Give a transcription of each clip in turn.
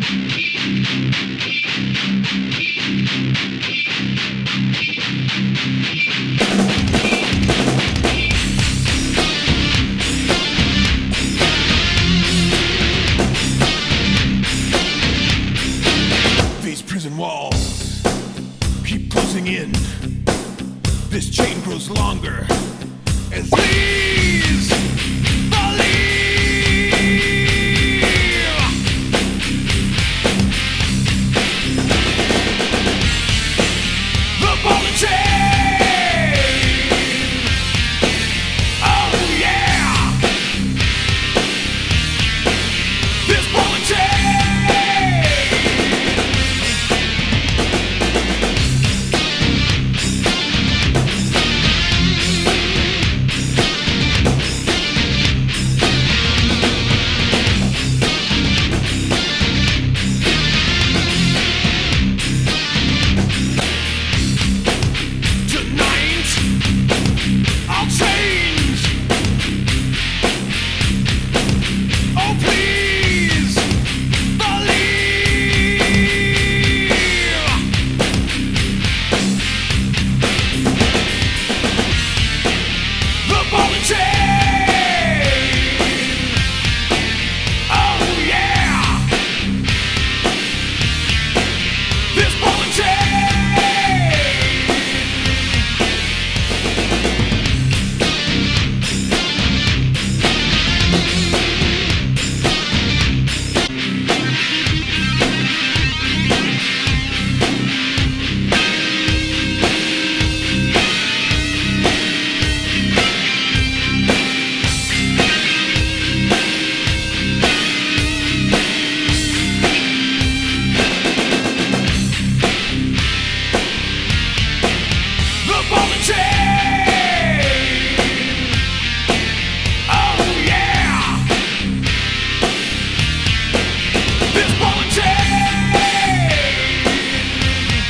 These prison walls keep closing in. This chain grows longer as these believe. The ball and chain. Oh yeah. This ball and chain.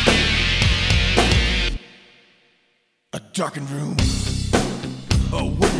Darkened room, a wooden